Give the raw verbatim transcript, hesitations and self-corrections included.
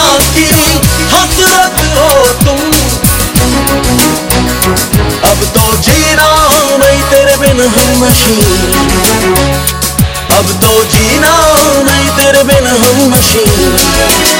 की हसरत हो तुम। अब तो जीना नहीं तेरे बिन हमनशी, अब तो जीना नहीं तेरे बिन हमनशी।